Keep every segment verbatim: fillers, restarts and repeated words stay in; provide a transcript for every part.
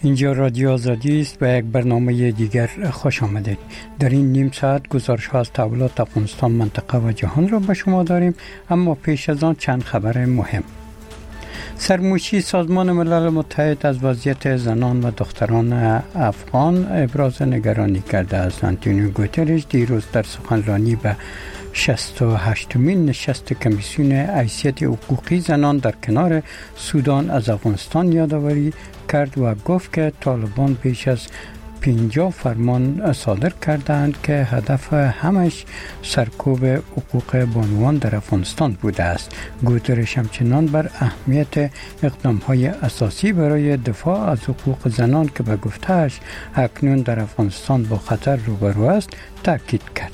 اینجا رادیو آزادی است و یک برنامه دیگر خوش آمدید. در این نیم ساعت گزارش ها از تحولات افغانستان، منطقه و جهان را به شما داریم، اما پیش از آن چند خبر مهم. سرموشی سازمان ملل متحد از وضعیت زنان و دختران افغان ابراز نگرانی کرده است. آنتونیو گوترش دیروز در سخنرانی به شصت و هشتمین نشست کمیسیون حیثیت حقوقی زنان در کنار سودان از افغانستان یادآوری کرد و گفت که طالبان بیش از پنجاه فرمان صادر کردند که هدف همش سرکوب حقوق بانوان در افغانستان بوده است. گوترش همچنان بر اهمیت اقدام‌های اساسی برای دفاع از حقوق زنان که به گفته‌اش اکنون در افغانستان با خطر روبرو است تاکید کرد.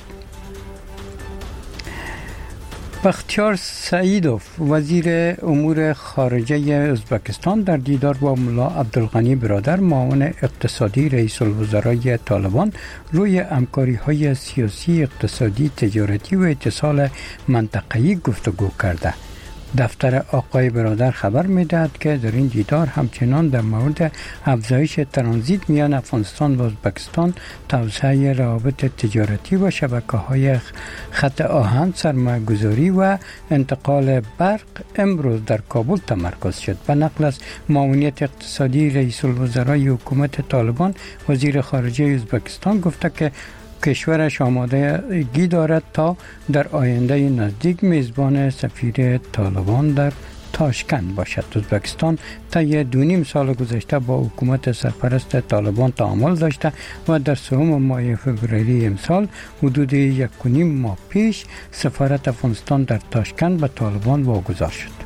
بختیار سعیدوف وزیر امور خارجه ازبکستان در دیدار با ملا عبدالغنی برادر معاون اقتصادی رئیس الوزرای طالبان روی همکاری‌های سیاسی، اقتصادی، تجارتی و اتصال منطقه‌ای گفتگو کرده. دفتر آقای برادر خبر می‌دهد که در این دیدار همچنان در مورد افزایش ترانزیت میان افغانستان و ازبکستان، توسعه روابط تجارتی و شبکه‌های خط آهن، سرمایه‌گذاری و انتقال برق امروز در کابل تمرکز شد. به نقل از معاونیت اقتصادی رئیس الوزرای حکومت طالبان، وزیر خارجه ازبکستان گفته که کشورش آمادگی دارد تا در آینده نزدیک میزبان سفیر طالبان در تاشکند باشد. ازبکستان طی دو نیم سال گذشته با حکومت سرپرست طالبان تعامل داشته و در سوم ماه فوریه امسال حدود یک و نیم ماه پیش سفارت افغانستان در تاشکند به طالبان واگذار شد.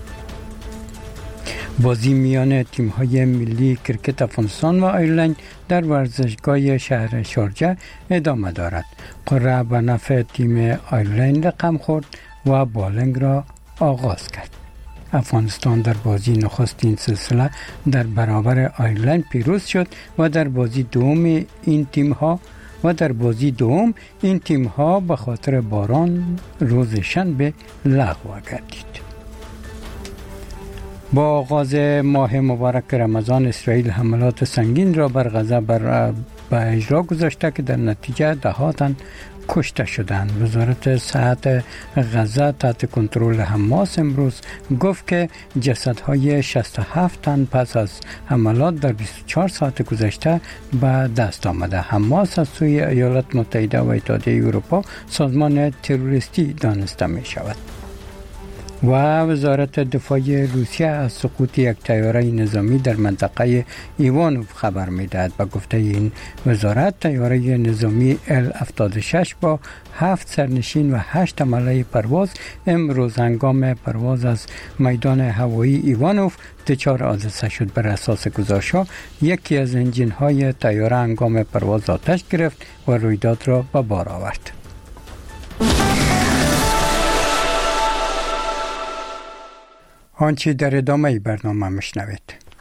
بازی میان تیم‌های ملی کرکت افغانستان و آیرلند در ورزشگاه شهر شارجه ادامه دارد. قرعه به نفع تیم آیرلند رقم خورد و بالنگ را آغاز کرد. افغانستان در بازی نخست این سلسله در برابر آیرلند پیروز شد و در بازی دوم این تیم‌ها و در بازی دوم این تیم‌ها به خاطر باران روز شنبه لغو گردید. با آغاز ماه مبارک رمضان، اسرائیل حملات سنگین را بر غزه بر به اجرا گذاشته که در نتیجه ده تن کشته شدند. وزارت صحت غزه تحت کنترل حماس امروز گفت که جسدهای شصت و هفت تن پس از حملات در بیست و چهار ساعت گذشته به دست آمده. حماس از سوی ایالات متحده و اتحادیه اروپا سازمان تروریستی دانسته می شود. و وزارت دفاع روسیه از سقوط یک طیاره نظامی در منطقه ایوانوف خبر می‌دهد. با گفته این وزارت، طیاره نظامی ال هفتاد و شش با هفت سرنشین و هشت عمله پرواز امروز هنگام پرواز از میدان هوایی ایوانوف دچار حادثه شد. بر اساس گزارش‌ها یکی از انجین‌های طیاره هنگام پرواز آتش گرفت و رویداد را به بار آورد. آنچه در ادامه برنامه میشنوید.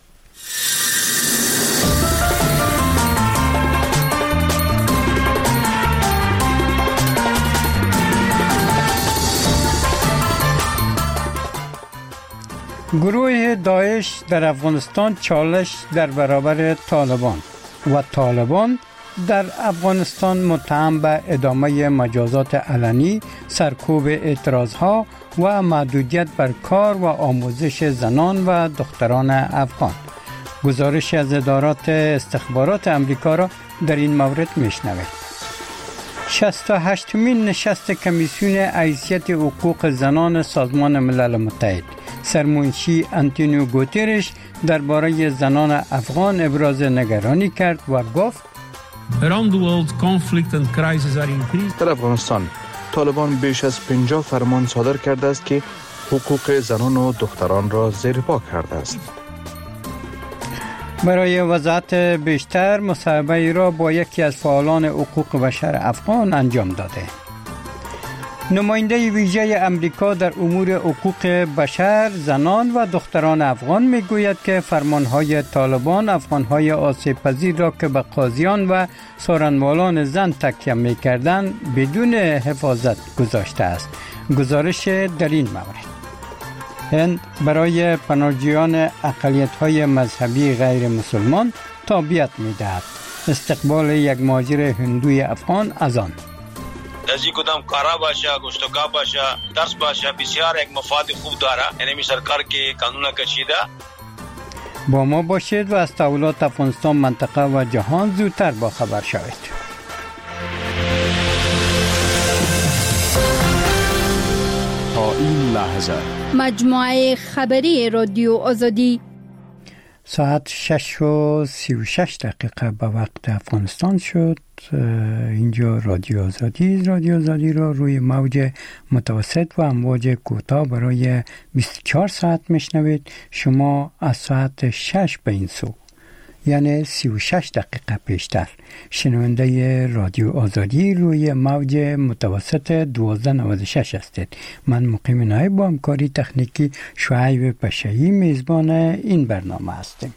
گروه داعش در افغانستان چالش در برابر طالبان و طالبان در افغانستان متهم به ادامه مجازات علنی، سرکوب اعتراضها و محدودیت بر کار و آموزش زنان و دختران افغان. گزارش از ادارات استخبارات امریکا را در این مورد میشنوید. شصت و هشتمین نشست کمیسیون حیثیت حقوق زنان سازمان ملل متحد، سرمنشی آنتونیو گوترش درباره زنان افغان ابراز نگرانی کرد و گفت Around the world, conflict and crises are increased. در افغانستان طالبان بیش از پنجاه فرمان صادر کرده است که حقوق زنان و دختران را زیر پا کرده است. برای وضاحت بیشتر مصاحبه را با یکی از فعالان حقوق بشر افغان انجام داده. نماینده ویژه امریکا در امور حقوق بشر، زنان و دختران افغان میگوید که فرمانهای طالبان افغانهای آسیب پذیر را که به قاضیان و سارنوالان زن تکیه میکردند بدون حفاظت گذاشته است. گزارش در این مورد: هند برای پناهجویان اقلیت‌های مذهبی غیر مسلمان تابعیت می‌دهد. استقبال یک مهاجر هندوی افغان از آن از این کدام کارا باشه، گشتگاه باشه، درس باشه، بسیار یک مفاد خوب داره. یعنی می سرکار که قانون کشیده. با ما باشید و از تحولات افغانستان، منطقه و جهان زودتر با خبر شوید. تا این لحظه مجموعه خبری رادیو آزادی ساعت شش و سی و شش دقیقه به وقت افغانستان شد. اینجا رادیو آزادی رادیو آزادی را روی موج متوسط و امواج کوتاه برای بیست و چهار ساعت میشنوید. شما از ساعت شش به این سو، یعنی سی و شش دقیقه پیشتر، شنونده رادیو آزادی روی موج متوسط دوازده نود و شش هستید. من مقیم نایب با همکاری تکنیکی شعیب پشهی میزبان این برنامه هستیم.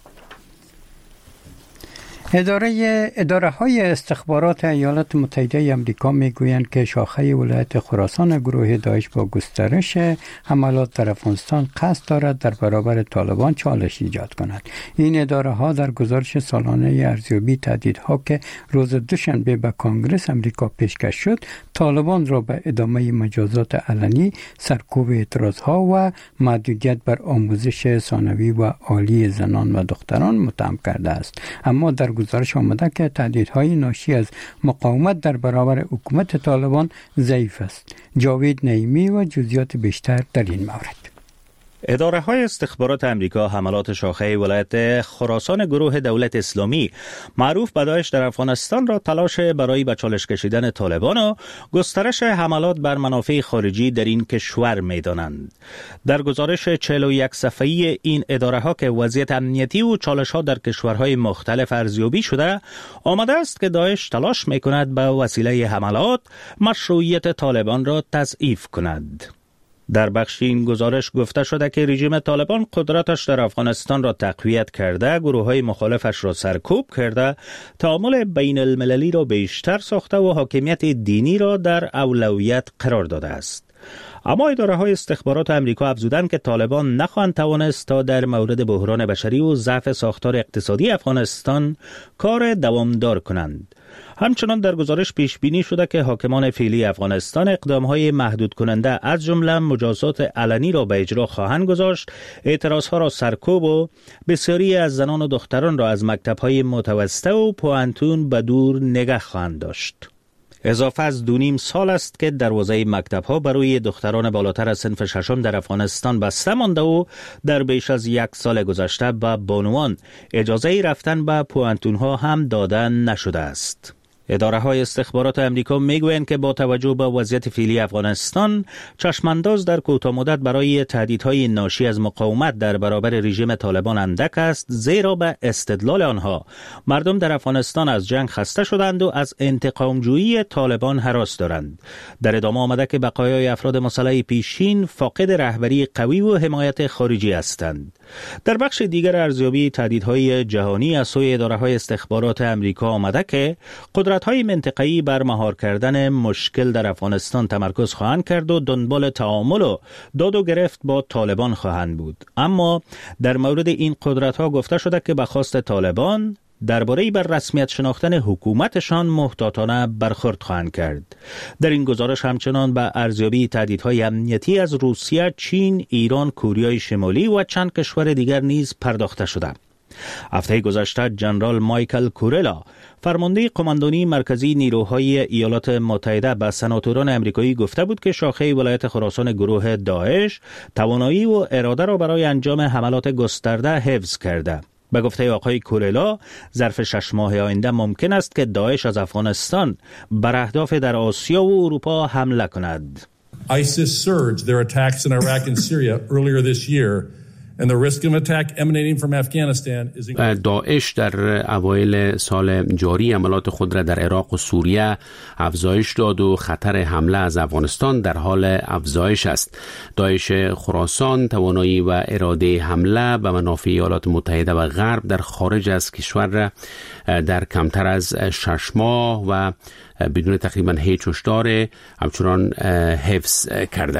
اداره اداره های استخبارات ایالات متحده آمریکا میگویند که شاخه ولایت خراسان گروه داعش با گسترش حملات در افغانستان قصد دارد در برابر طالبان چالش ایجاد کند. این اداره ها در گزارش سالانه ارزیابی تهدیدها که روز دوشنبه به کانگرس آمریکا پیشکش شد، طالبان را به ادامه مجازات علنی، سرکوب اعتراض ها و محدودیت بر آموزش ثانوی و عالی زنان و دختران متهم کرده است. اما در گزارش آمده که تهدیدهای ناشی از مقاومت در برابر حکومت طالبان ضعیف است. جاوید نعیمی و جزئیات بیشتر در این مورد. اداره های استخبارات امریکا حملات شاخه ولایت خراسان گروه دولت اسلامی معروف به داعش در افغانستان را تلاش برای به چالش کشیدن طالبان و گسترش حملات بر منافع خارجی در این کشور می‌دانند. در گزارش چهل و یک صفحه‌ای این اداره ها که وضعیت امنیتی و چالش ها در کشورهای مختلف ارزیابی شده، آمده است که داعش تلاش می‌کند به وسیله حملات مشروعیت طالبان را تضعیف کند. در بخش این گزارش گفته شده که رژیم طالبان قدرتش در افغانستان را تقویت کرده، گروه‌های مخالفش را سرکوب کرده، تعامل بین المللی را بیشتر ساخته و حاکمیت دینی را در اولویت قرار داده است. اما اداره‌های استخبارات آمریکا افزودند که طالبان نخواهند توانست تا در مورد بحران بشری و ضعف ساختار اقتصادی افغانستان کار دوامدار کنند. همچنان در گزارش پیش بینی شده که حاکمان فعلی افغانستان اقدام‌های محدود کننده از جمله مجازات علنی را به اجرا خواهند گذاشت، اعتراضها را سرکوب و بسیاری از زنان و دختران را از مکتب‌های متوسطه و پوانتون به دور نگه خواهند داشت. اضافه از دو نیم سال است که دروازه مکتب‌ها برای دختران بالاتر از صنف ششم در افغانستان بسته مانده و در بیش از یک سال گذشته به بانوان اجازه رفتن به پوانتون‌ها هم داده نشده است. اداره های استخبارات امریکا میگویند که با توجه به وضعیت فعلی افغانستان، چشمانداز در کوتاه مدت برای تهدیدهای ناشی از مقاومت در برابر رژیم طالبان اندک است، زیرا به استدلال آنها مردم در افغانستان از جنگ خسته شدند و از انتقامجویی طالبان هراس دارند. در ادامه آمده که بقایای افراد مسلح پیشین فاقد رهبری قوی و حمایت خارجی هستند. در بخش دیگر ارزیابی تهدیدهای جهانی از سوی اداره‌های استخبارات امریکا آمده که قدرت‌های منطقه‌ای بر مهار کردن مشکل در افغانستان تمرکز خواهند کرد و دنبال تعامل و داد و گرفت با طالبان خواهند بود. اما در مورد این قدرت‌ها گفته شده که به خواست طالبان درباره بر رسمیت شناختن حکومتشان محتاطانه برخورد خواهند کرد. در این گزارش همچنان به ارزیابی تهدیدهای امنیتی از روسیه، چین، ایران، کره شمالی و چند کشور دیگر نیز پرداخته شده. هفته گذشته جنرال مایکل کورلا، فرمانده قماندانی مرکزی نیروهای ایالات متحده، به سناتوران امریکایی گفته بود که شاخه ولایت خراسان گروه داعش توانایی و اراده را برای انجام حملات گسترده حفظ کرده. به گفته آقای کورلا، ظرف شش ماه آینده ممکن است که داعش از افغانستان بر اهداف در آسیا و اروپا حمله کند. ISIS surged their attacks in Iraq and Syria earlier this year. And the risk of attack emanating from Afghanistan is داعش در اوایل سال جاری عملات خود را در عراق و سوریه افزایش داد و خطر حمله از افغانستان در حال افزایش است. داعش خراسان توانایی و اراده حمله به منافع ایالات متحده و غرب در خارج از کشور را در کمتر از شش ماه و بدون تقریبا هیچ هشدار همچنان حفظ کرده.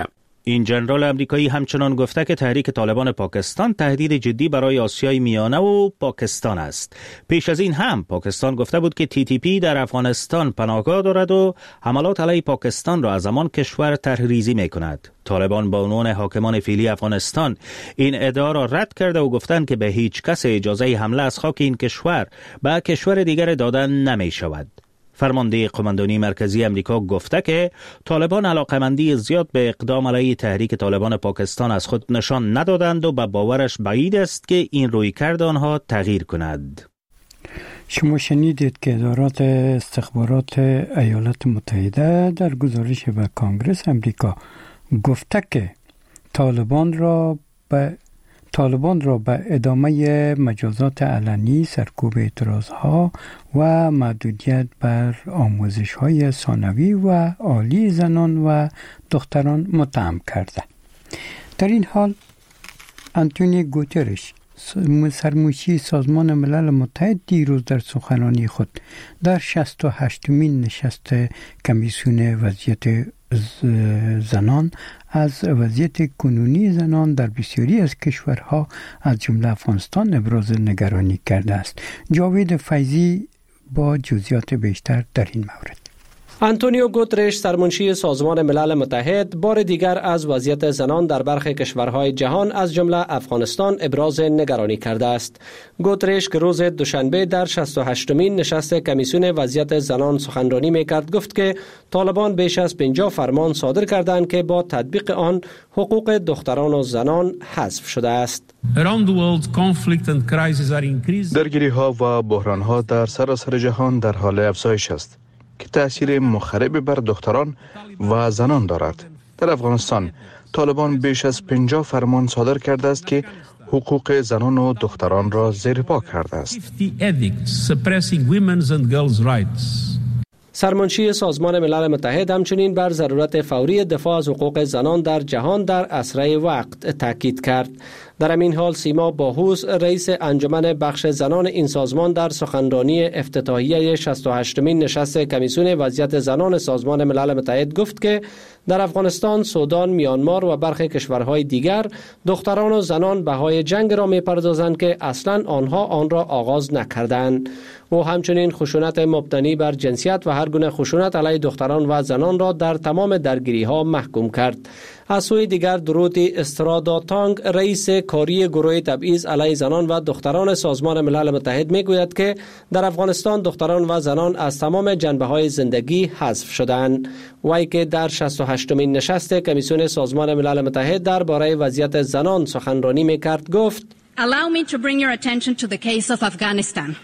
این ژنرال امریکایی همچنان گفته که تحریک طالبان پاکستان تهدید جدی برای آسیای میانه و پاکستان است. پیش از این هم پاکستان گفته بود که تی تی پی در افغانستان پناهگاه دارد و حملات علیه پاکستان را از آن کشور طرح‌ریزی می‌کند. طالبان با عنوان حاکمان فعلی افغانستان این ادعا را رد کرده و گفتند که به هیچ کس اجازه حمله از خاک این کشور به کشور دیگر دادن نمی‌شود. فرمانده قماندانی مرکزی امریکا گفته که طالبان علاقمندی زیاد به اقدام علیه تحریک طالبان پاکستان از خود نشان ندادند و به باورش بعید است که این رویکرد آنها تغییر کند. شما شنیدید که ادارات استخبارات ایالات متحده در گزارش به کانگرس امریکا گفته که طالبان را به طالبان را به ادامه مجازات علنی، سرکوب اعتراضها و محدودیت بر آموزش‌های ثانوی و عالی زنان و دختران متهم کرده. در این حال آنتونیو گوترش، سرمنشی سازمان ملل متحد، دیروز در سخنرانی خود در شصت و هشتمین نشست کمیسیون وضعیت زنان از وضعیت کنونی زنان در بسیاری از کشورها از جمله افغانستان ابراز نگرانی کرده است. جاوید فیضی با جزئیات بیشتر در این مورد. آنتونیو گوترش، سرمنشی سازمان ملل متحد، بار دیگر از وضعیت زنان در برخی کشورهای جهان از جمله افغانستان ابراز نگرانی کرده است. گوترش که روز دوشنبه در شصت و هشتمین نشست کمیسیون وضعیت زنان سخنرانی می‌کرد گفت که طالبان بیش از پنجاه فرمان صادر کردند که با تطبیق آن حقوق دختران و زنان حذف شده است. درگیری‌ها و بحران‌ها در سراسر جهان در حال افزایش است که تأثیر مخرب بر دختران و زنان دارد. در افغانستان طالبان بیش از پنجاه فرمان صادر کرده است که حقوق زنان و دختران را زیرپا کرده است. سرمنشی سازمان ملل متحد همچنین بر ضرورت فوری دفاع از حقوق زنان در جهان در اسرع وقت تاکید کرد. در همین حال سیما باهوس، رئیس انجمن بخش زنان این سازمان، در سخنرانی افتتاحیه شصت و هشتمین نشست کمیسیون وضعیت زنان سازمان ملل متحد گفت که در افغانستان، سودان، میانمار و برخی کشورهای دیگر دختران و زنان بهای جنگ را می‌پردازند که اصلاً آنها آن را آغاز نکردند. او همچنین خشونت مبتنی بر جنسیت و هر گونه خشونت علیه دختران و زنان را در تمام درگیری‌ها محکوم کرد. از سوی دیگر دروتی استرادا تانگ، رئیس کاری گروه تبعیض علیه زنان و دختران سازمان ملل متحد میگوید که در افغانستان دختران و زنان از تمام جنبه‌های زندگی حذف شدند. وی که در شصت و هشتمین نشست کمیسیون سازمان ملل متحد درباره وضعیت زنان سخنرانی میکرد گفت: Allow me to bring your attention to the case of Afghanistan.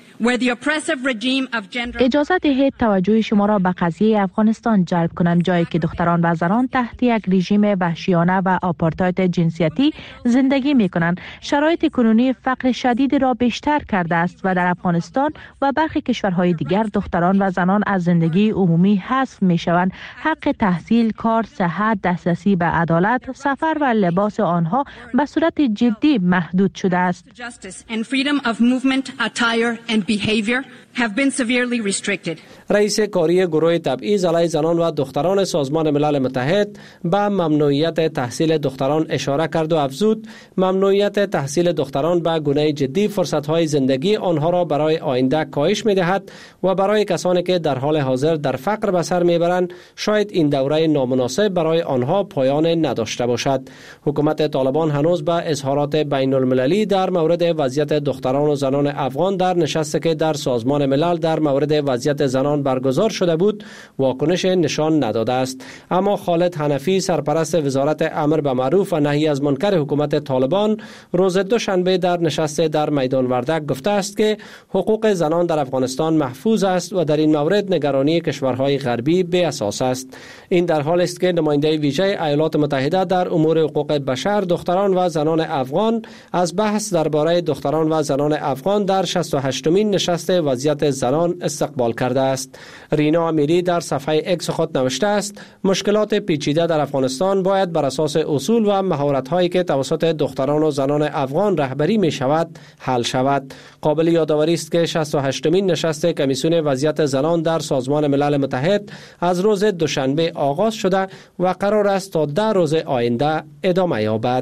اجازه دهید توجه شما را به قضیه افغانستان جلب کنم، جایی که دختران و زنان تحت یک رژیم وحشیانه و آپارتاید جنسیتی زندگی می کنند. شرایط کنونی فقر شدید را بیشتر کرده است و در افغانستان و برخی کشورهای دیگر دختران و زنان از زندگی عمومی حذف می شوند. حق تحصیل، کار، صحت، دسترسی به عدالت، سفر و لباس آنها به صورت جدی محدود شده است. behavior have been severely restricted. رئیس کاری گروه تبعیض علیه زنان و دختران سازمان ملل متحد به ممنوعیت تحصیل دختران اشاره کرد و افزود ممنوعیت تحصیل دختران به گونه جدی فرصت‌های زندگی آنها را برای آینده کاهش می‌دهد و برای کسانی که در حال حاضر در فقر به سر می‌برند شاید این دوره نامناسب برای آنها پایان نداشته باشد. حکومت طالبان هنوز به اظهارات بین المللی در مورد وضعیت دختران و زنان افغان در نشستی که در سازمان ملل در مورد وضعیت زنان برگزار شده بود واکنش نشان نداده است. اما خالد حنفی، سرپرست وزارت امر به معروف و نهی از منکر حکومت طالبان، روز دوشنبه در نشست در میدان وردک گفته است که حقوق زنان در افغانستان محفوظ است و در این مورد نگرانی کشورهای غربی بی اساس است. این در حالی است که نماینده ویژه ایالات متحده در امور حقوق بشر، دختران و زنان افغان از بحث درباره دختران و زنان افغان در شصت و هشتمین نشست وضعیت وضعیت زنان استقبال کرده است. رینا امیری در صفحه اکس خود نوشته است: مشکلات پیچیده در افغانستان باید بر اساس اصول و مهارت‌هایی که توسط دختران و زنان افغان رهبری می شود حل شود. قابل یادآوری است که شصت و هشتمین نشست کمیسیون وضعیت زنان در سازمان ملل متحد از روز دوشنبه آغاز شده و قرار است تا ده روز آینده ادامه یابد.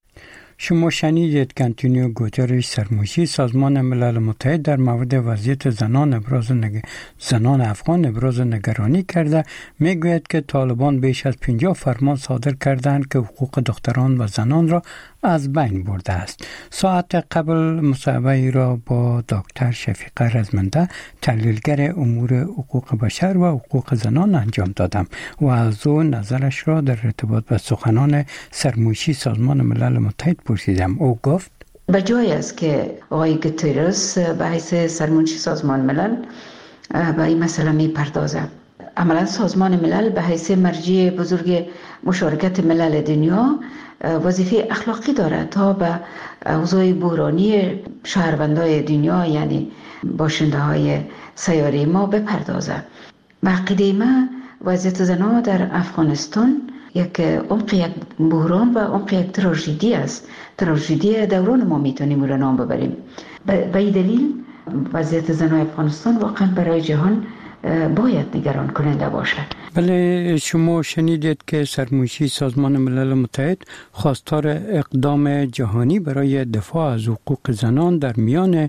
شما شنیدید که انتونیو گوترش سرموشی سازمان ملل متحد در مورد وضعیت زنان ابراز نگ... زنان افغان ابراز نگرانی کرده. میگوید که طالبان بیش از پنجاه فرمان صادر کردند که حقوق دختران و زنان را از بین برده است. ساعت قبل مصاحبه را با دکتر شفیقه رزمنده تحلیلگر امور حقوق بشر و حقوق زنان انجام دادم و از او نظرش را در ارتباط به سخنان سرموشی سازمان ملل متحد پرسیدم. او گفت به جای است که آقای گوترس به حیث سرمنشی سازمان ملل به این مسئله می پردازه. عملا سازمان ملل به حیث مرجع بزرگ مشارکت ملل دنیا وظیفه اخلاقی دارد تا به اوضاع بحرانی شهروندان دنیا یعنی باشنده های سیاره ما بپردازه. به عقیده ما وضعیت زنان در افغانستان یک عمق یک بحران و عمق یک تراژدی است. تراژدی دوران ما میتونیم رو نام ببریم. به این دلیل وضعیت زنان افغانستان واقعا برای جهان باید نگران کننده باشه. بله، شما شنیدید که سرموشی سازمان ملل متحد خواستار اقدام جهانی برای دفاع از حقوق زنان در میان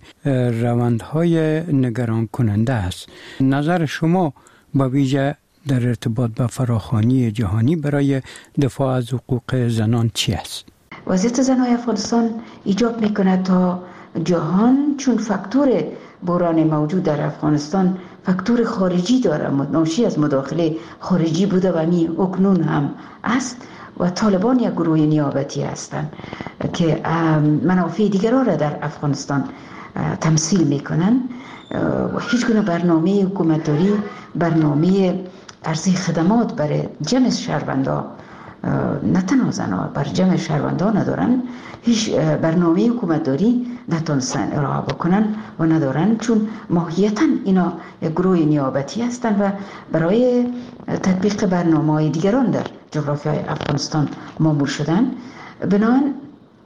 روندهای نگران کننده است. نظر شما با ویژه در ارتباط با فراخوانی جهانی برای دفاع از حقوق زنان چی است؟ وضعیت زنان افغانستان ایجاب میکنه تا جهان چون فاکتور بحران موجود در افغانستان فاکتور خارجی داره، ناشی از مداخله خارجی بوده و می اکنون هم است و طالبان یک گروه نیابتی هستند که منافع دیگران را در افغانستان تمثیل میکنن و هیچ گونه برنامه حکومتداری، برنامه عرضه خدمات برای جمع شهروندان نه تنها زنان بر جمع شهروندان ندارن، هیچ برنامه حکومتداری نتونستن ارائه بکنن و ندارن چون ماهیتا اینا یک گروه نیابتی هستند و برای تطبیق برنامه‌های دیگران در جغرافیای افغانستان مامور شدن. بنابراین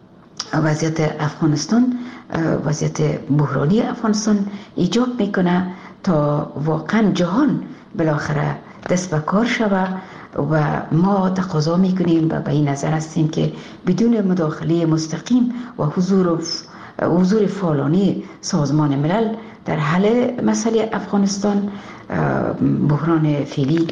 وضعیت افغانستان، وضعیت بحرانی افغانستان ایجاب میکنه تا واقعا جهان بالاخره دست به کار شود و ما تقاضا میکنیم و به این نظر هستیم که بدون مداخله مستقیم و حضور حضور فعالانه سازمان ملل در حل مسئله افغانستان بحران فعلی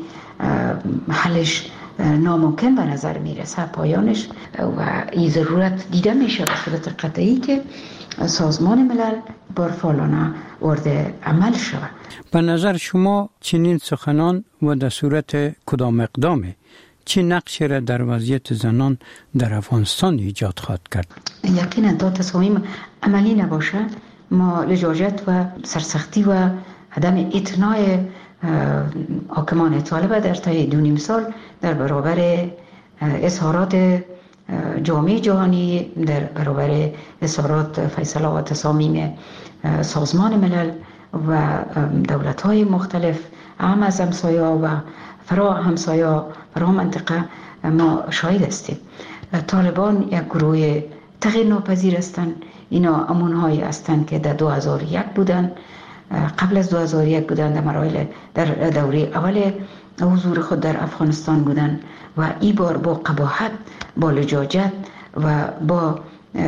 حلش ناممکن به نظر میرسه، پایانش و این ضرورت دیده میشه به صورت قطعی که سازمان ملل بر فعالانه وارد عمل شود. به نظر شما چنین سخنان و در صورت کدام اقدامه چه نقشی را در وضعیت زنان در افغانستان ایجاد خواهد کرد؟ یقینا تا تصامیم عملی نباشه ما لجاجت و سرسختی و عدم اعتنای حاکمان طالبه در طی دو نیم سال در برابر اظهارات جامعه جهانی، در برابر اظهارات فیصله و تصامیم سازمان ملل و دولت‌های مختلف هم از همسایا و فرا همسایا فرا منطقه ما شاهد هستیم. طالبان یک گروه تغییر ناپذیر هستند. اینا امونهایی هستند که در دو هزار و یک بودن، قبل از دو هزار و یک بودن، در مراحل در دوره اول حضور خود در افغانستان بودن و این بار با قباحت، با لجاجت و با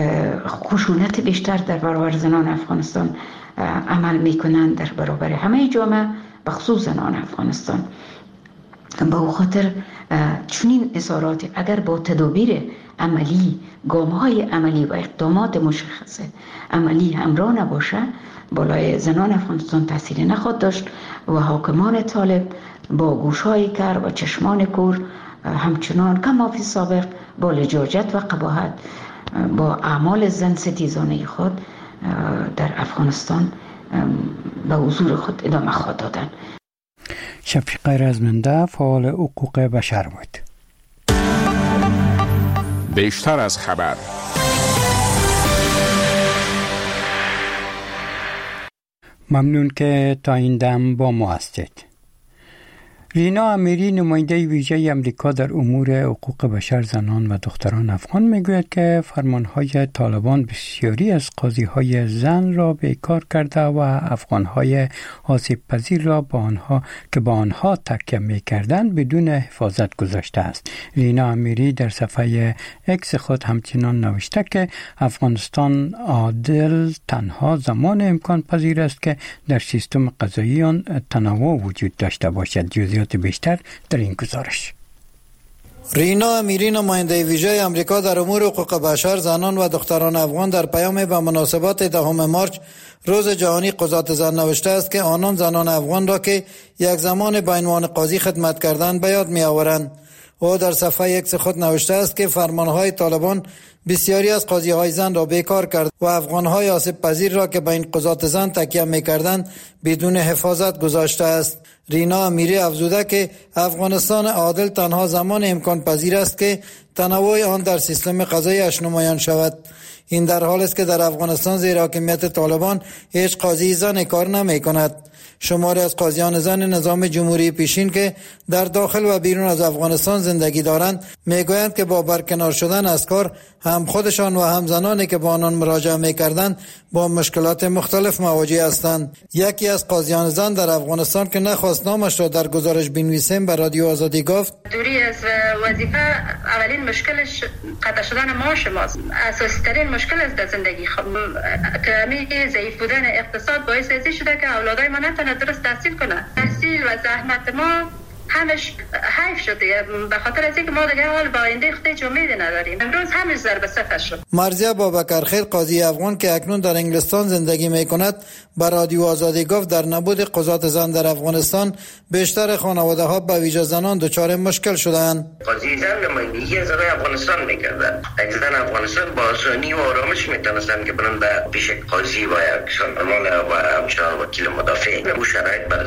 خشونت بیشتر در برابر زنان افغانستان عمل میکنند، در برابر همه جامعه به خصوص زنان افغانستان. با او خاطر چنین اظهارات اگر با تدابیر عملی، گام‌های عملی و اقدامات مشخص عملی همراه نباشه بالای زنان افغانستان تأثیری نخواهد داشت و حاکمان طالب با گوش‌های کر و چشمان کور همچنان کما فی سابق با لجاجت و قباحت با اعمال زن ستیزانه خود در افغانستان به حضور خود ادامه خواهد دادن. شفیقه رزمنده فعال حقوق بشر بود. بیشتر از خبر ممنون که تا این دم با ما هستید. رینا امیری نماینده ویژه امریکا در امور حقوق بشر زنان و دختران افغان میگوید که فرمانهای طالبان بسیاری از قاضی‌های زن را بیکار کرده و افغان‌های آسیب پذیر را با آنها که با آنها تکیه می‌کردند بدون حفاظت گذاشته است. رینا امیری در صفحه اکس خود همچنان نوشته که افغانستان عادل تنها زمان امکان پذیر است که در سیستم قضایی آن تنوع وجود داشته باشد. جزئیات بیشتر در این گزارش. رینا امیری نماینده ویژه امریکا در امور حقوق بشر زنان و دختران افغان در پیام به مناسبت دهم مارچ روز جهانی قضات زن نوشته است که آنان زنان افغان را که یک زمان به عنوان قاضی خدمت کردند به یاد می آورند. او در صفحه اکس خود نوشته است که فرمانهای طالبان بسیاری از قاضی‌های زن را بیکار کرد و افغان‌های آسیب پذیر را که به این قضات زن تکیه می‌کردند بدون حفاظت گذاشته است. رینا امیری افزوده که افغانستان عادل تنها زمان امکان پذیر است که تنوع آن در سیستم قضایی‌اش نمایان شود. این در حالی است که در افغانستان زیر حاکمیت طالبان هیچ قاضی زن کار نمی‌کند. شماری از قاضیان زن نظام جمهوری پیشین که در داخل و بیرون از افغانستان زندگی دارند میگویند که با برکنار شدن از کار هم خودشان و هم زنانی که با آنان مراجعه میکردند با مشکلات مختلف مواجه هستند. یکی از قاضیان زن در افغانستان که نخواست نامش را در گزارش بنویسیم به رادیو آزادی گفت دوری از وظیفه اولین مشکلش قطع شدن معاش ماست. اساسی ترین مشکل است در زندگی خب کمی ضعیف بودن اقتصاد باعث ازی شده که اولادای ما نتونه درست تحصیل کنه. تحصیل و زحمت ما همش حیف شده به خاطر از اینکه ما دیگه حال با آینده خود هیچ امیدی نداریم. امروز همش ضرب صفر شد. مرضیه بابکرخیل قاضی افغان که اکنون در انگلستان زندگی میکند به رادیو آزادی گفت در نبود قضات زن در افغانستان بیشتر خانواده ها به ویژه زنان دچار مشکل شدند. قاضی زن نمایندگی از افغانستان میکردند. اگه زن افغانستان با آسانی و آرامش میتونستند که برن به پیش قاضی و یک سالمال و همچنان وکیل مدافع. او شرایط بر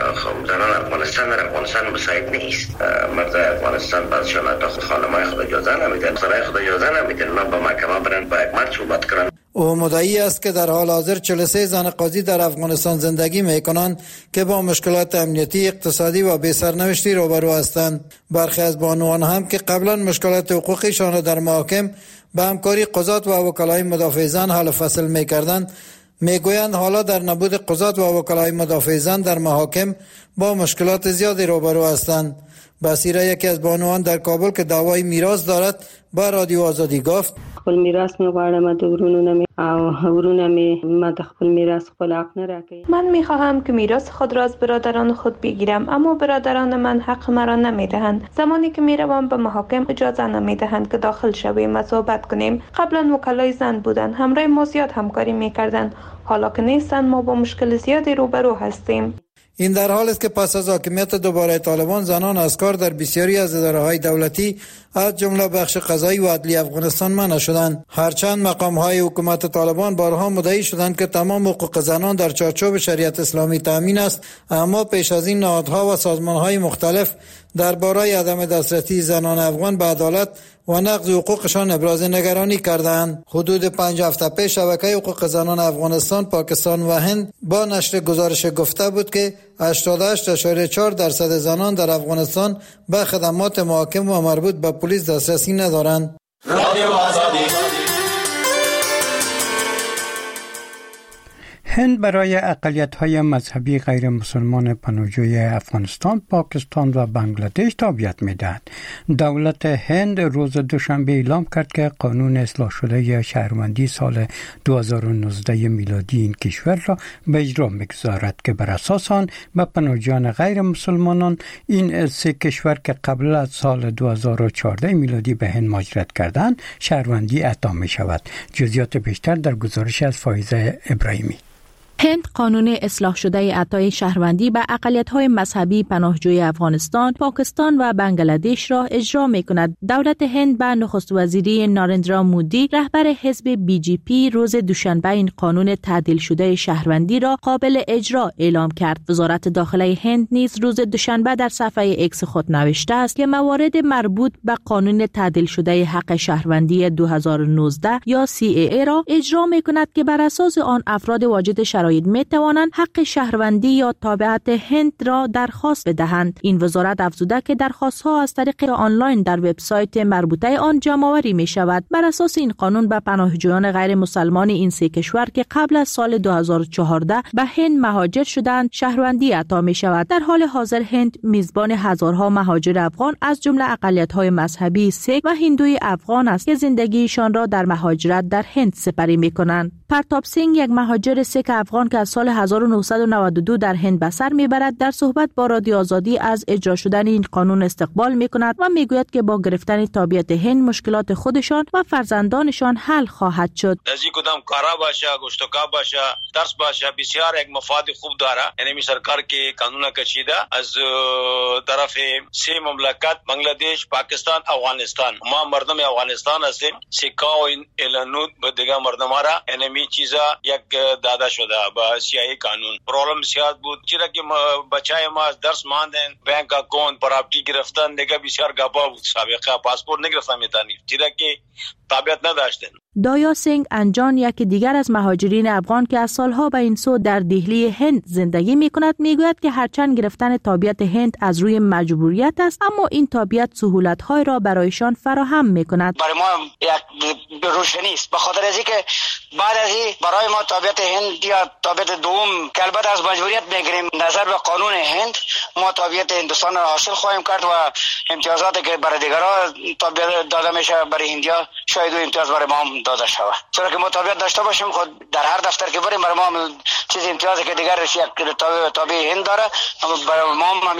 زنان افغانستان در افغانستان مساعد نیست. مرد افغانستان بعضشان حتی خانمای خود اجازه نمیدن، سرای خود اجازه نمیدن نه با محکمه برن با یک مرد صحبت کنن. او مدعی است که در حال حاضر چهل و سه زن قاضی در افغانستان زندگی میکنند که با مشکلات امنیتی، اقتصادی و بی سرنوشتی روبرو هستند. برخی از بانوان هم که قبلا مشکلات حقوقیشان را در محاکم به همکاری قضات و وکلای مدافع زن حل و فصل میکردند میگویند حالا در نبود قضات و وکلای مدافع زن در محاکم با مشکلات زیادی روبرو هستند. بصیره یکی از بانوان در کابل که دعوای میراث دارد با رادیو آزادی گفت خپل میراث میغواړم د ورونو نمی او ورونه می ما د خپل میراث خپل حق نه راکړي. من میخواهم که میراث خود را از برادران خود بگیرم اما برادران من حق مرا نمیدهند. زمانی که میروم به محاکم اجازه نمیدهند که داخل شویم و صحبت کنیم. قبلا وکلای زن بودند، همراه ما زیاد همکاری میکردند. حالا که نیستند ما با مشکل زیادی روبرو هستیم. این در حال است که پس از حاکمیت دوباره طالبان زنان از کار در بسیاری از اداره‌های دولتی از جمله بخش قضایی و عدلی افغانستان منع شدند. هرچند مقام‌های حکومت طالبان بارها مدعی شدند که تمام حقوق زنان در چارچوب شریعت اسلامی تامین است، اما پیش از این نهادها و سازمان‌های مختلف درباره عدم دسترسی زنان افغان به عدالت و نقض حقوقشان ابراز نگرانی کردند. حدود پنج هفته پیش شبکه حقوق زنان افغانستان، پاکستان و هند با نشر گزارش گفته بود که هشتاد و هشت ممیز چهار درصد زنان در افغانستان به خدمات محاکم و مربوط به پلیس دسترسی ندارند. رادیو آزادی. هند برای اقلیت‌های مذهبی غیر مسلمان پناهجوی افغانستان، پاکستان و بنگلادش تابعیت می‌دهد. دولت هند روز دوشنبه اعلام کرد که قانون اصلاح شده شهروندی سال دو هزار و نوزده میلادی این کشور را به اجرا می‌گذارد که بر اساس آن به پناهجویان غیر مسلمانان این سه کشور که قبل از سال دو هزار و چهارده میلادی به هند مهاجرت کردند شهروندی عطا می‌شود. جزئیات بیشتر در گزارش از فایزه ابراهیمی. هند قانون اصلاح شده اعطای شهروندی به اقلیت‌های مذهبی پناهجوی افغانستان، پاکستان و بنگلادش را اجرا می‌کند. دولت هند به نخست وزیری نارندرا مودی، رهبر حزب بی جی پی، روز دوشنبه این قانون تعدیل شده شهروندی را قابل اجرا اعلام کرد. وزارت داخله هند نیز روز دوشنبه در صفحه اکس خود نوشته است که موارد مربوط به قانون تعدیل شده حق شهروندی دو هزار و نوزده یا سی ای ای را اجرا می‌کند که بر اساس آن افراد واجد شرایط شرایط می توانند حق شهروندی یا تابعیت هند را درخواست بدهند. این وزارت افزوده که درخواست‌ها از طریق آنلاین در وبسایت مربوطه آن جمع‌آوری می شود. بر اساس این قانون به پناهجویان غیر مسلمان این سه کشور که قبل از سال دو هزار و چهارده به هند مهاجر شدند شهروندی عطا می شود. در حال حاضر هند میزبان هزارها مهاجر افغان از جمله اقلیت‌های مذهبی سیک و هندوی افغان است که زندگیشان را در مهاجرت در هند سپری می کنند. پرتاب سینگ یک مهاجر سیک افغان که از سال هزار و نهصد و نود و دو در هند به سر میبرد در صحبت با رادیو آزادی از اجرا شدن این قانون استقبال میکند و میگوید که با گرفتن تابعیت هند مشکلات خودشان و فرزندانشان حل خواهد شد. از این کدام کارا باشه، گشتکا باشه، درس باشه، بسیار یک مفاد خوب داره. یعنی سرکار که قانون کشیده از طرف سه مملکت بنگلادش، پاکستان، افغانستان. ما مردم افغانستان هستیم. سکا و این اعلانات به دیگه مردم را یعنی چیزا یک داده شده با سیاسی قانون. پرابلم سیاست بود چرا که بچهای ما از درس ماندن، بانک اکانت پراپرتی گرفتن، دیگه بسیار گپا بود. سابقه پاسپورت نگرفتن میتونی چرا که تابعیت نداشتن. دایا سینگ انجان یکی دیگر از مهاجرین افغان که از سالها به این سو در دهلی هند زندگی می کند میگوید که هرچند گرفتن تابعیت هند از روی مجبوریت است اما این تابعیت سهولت‌های را برایشان فراهم می کند. برای ما یک روشنی است به خاطر از اینکه بعد از این برای ما تابعیت هند یا تابعیت دوم که البته از مجبوریت میگیریم نظر به قانون هند ما تابعیت هندوستان را حاصل خواهیم کرد و امتیازاتی که برای دیگران تابعیت داده میشه برای هندیا شاید امتیاز برای ما هم داده شود. چرا که ما تابعیت داشته باشیم خود در هر دفتر که بریم برای ما چیز امتیازی که دیگر یک تابع هند داره برای ما هم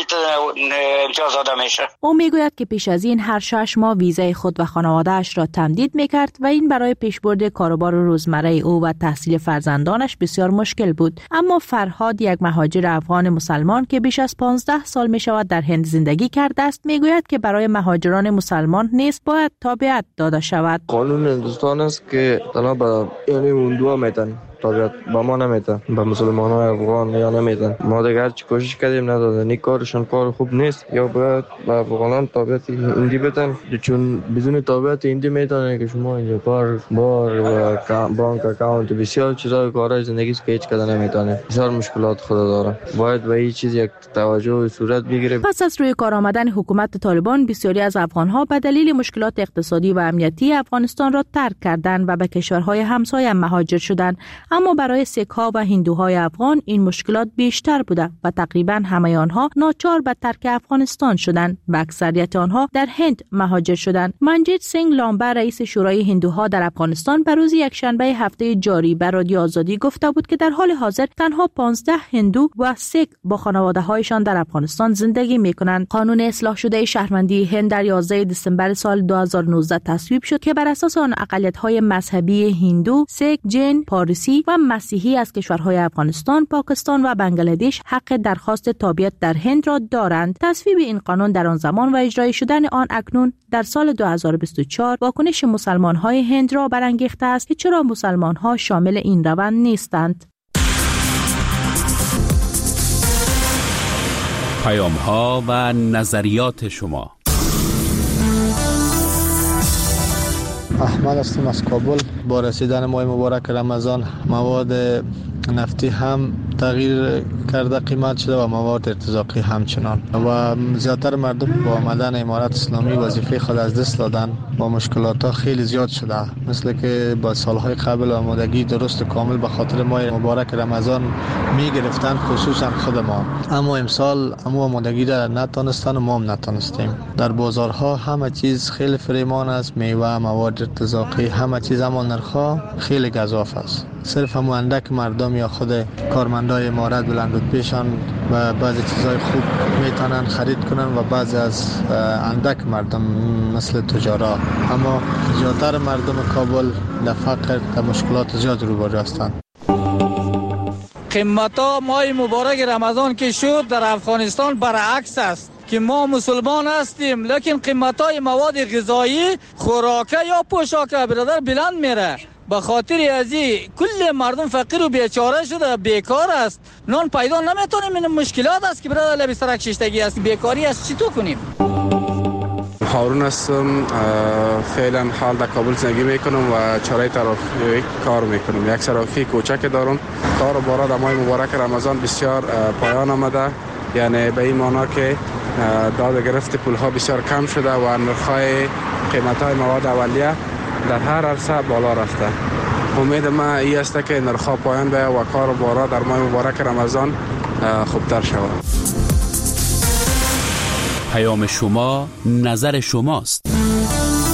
امتیاز داده میشه. او میگوید که پیش از این هر شش ماه ویزای خود و خانواده‌اش را تمدید میکرد و این برای پیشبرد کاروبار روزمره او و تحصیل فرزندانش بسیار مشکل بود. اما فرهاد یک مهاجر افغان مسلمان که بیش از پانزده سال می شود در هند زندگی کرده است میگوید که برای مهاجران مسلمان نیز باید تابعیت داده شود. قانون هندوستان است که تنها به یعنی اون دو میتن تابعیت با ما نمیتن به مسلمان های افغان یا نمیتن. ما دیگه هرچی کوشش کردیم ندادن. نی کارشان کار خوب نیست یا باید به افغانان تابعیت هندی بدن چون بدون تابعیت هندی میتونن که شما اینجا کار بار و بانک اکانت بسیار چیزای کارهای زندگی که هیچ کدام نمیتونه. بسیار مشکلات خود داره. باید به این چیز یک توجه صورت بگیره. پس از روی کار آمدن حکومت طالبان بسیاری از افغانها به دلیل مشکلات اقتصادی و امنیتی افغانستان را ترک کردند و به کشورهای همسایه مهاجر شدند. اما برای سیک‌ها و هندوهای افغان این مشکلات بیشتر بوده و تقریبا همه آنها ناچار به ترک افغانستان شدند و اکثریت آنها در هند مهاجر شدند. منجیت سینگ لامبا رئیس شورای هندوها در افغانستان بر روز یکشنبه هفته جاری بر رادیو آزادی گفته بود که در حال حاضر تنها پانزده هندو و سیک با خانواده‌هایشان در افغانستان زندگی می‌کنند. قانون اصلاح شده شهروندی هند در یازده دسامبر سال دو هزار و نوزده تصویب شد که بر اساس آن اقلیت‌های مذهبی هندو، سیک، جین، پارسی و مسیحی از کشورهای افغانستان، پاکستان و بنگلادش حق درخواست تابعیت در هند را دارند. تصویب این قانون در آن زمان و اجرای شدن آن اکنون در سال دو هزار و بیست و چهار واکنش مسلمان‌های هند را برانگیخته است که چرا مسلمان‌ها شامل این روند نیستند. پیام‌ها و نظریات شما. احمد هستم از کابل. با رسیدن ماه مبارک رمضان مواد نفتی هم تغییر کرده قیمت شده و مواد ارتزاقی همچنان و زیادتر مردم با آمدن امارت اسلامی وظیفه خود از دست دادن. با مشکلات ها خیلی زیاد شده مثل که با سالهای قبل آمادگی درست کامل به خاطر ماه مبارک رمضان می گرفتن خصوصا خود ما، اما امسال امو آمادگی را نتانستن و ما هم نتانستیم. در بازارها همه چیز خیلی فریمان است، میوه، مواد ارتزاقی، همه چیز اما نرخ‌ها خیلی گزاف است. صرف همو اندک مردم یا خود کارمندای امارت بلندرتپیشان و بعضی چیزای خوب میتونن خرید کنن و بعضی از اندک مردم مثل تجارا، اما زیادتر مردم کابل در فقر و مشکلات زیاد روبرو هستند. قیمتا ماه مبارک رمضان که شد در افغانستان برعکس است که ما مسلمان هستیم لیکن قیمتای مواد غذایی، خوراکه یا پوشاکه برادر بلند میره. به خاطر ازی کل مردم فقیر و بیچاره شده، بیکار است، نان پیدا نمیتونیم. این مشکلات است که برادر لبی سرک ششتگی است، بیکاری است، چی تو کنیم؟ هارون هستم. فعلا حال در کابل زندگی میکنم و چاره ترافیک کار میکنم. یک صرافی کوچک دارم. کار و بارا در ماه مبارک رمضان بسیار پایان آمده، یعنی به این معنا که داد گرفت پول ها بسیار کم شده و نرخ‌های قیمت های مواد اولیه در هر عرصه بالا رفته. امید ما این است که نرخ‌ها پایان بیاید و کار و بارا در ماه مبارک رمضان خوبتر شود. پیام شما، نظر شماست.